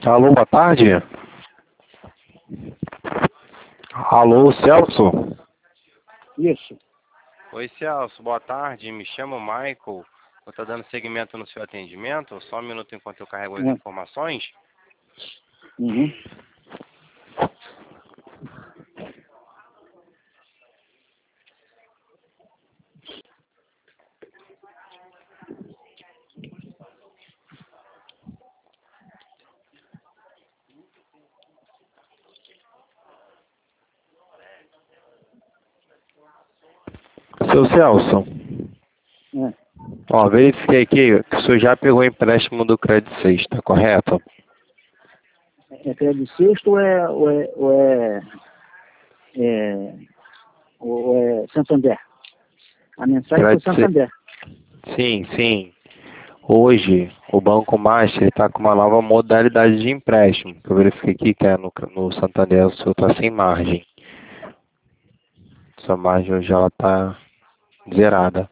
Alô, boa tarde. Alô, Celso? Isso. Oi, Celso, boa tarde. Me chamo Michael. Eu estou dando seguimento no seu atendimento. Só um minuto enquanto eu carrego as informações. Uhum. Seu Celso, É. ó, verifiquei aqui que o senhor já pegou o empréstimo do Credit Suisse, tá correto? É crédito sexto ou é Santander? A mensagem foi Credit Suisse. Santander. Sim, sim. Hoje, o Banco Master está com uma nova modalidade de empréstimo. Que eu verifiquei aqui que é no Santander, o senhor está sem margem. Sua margem hoje ela está zerada.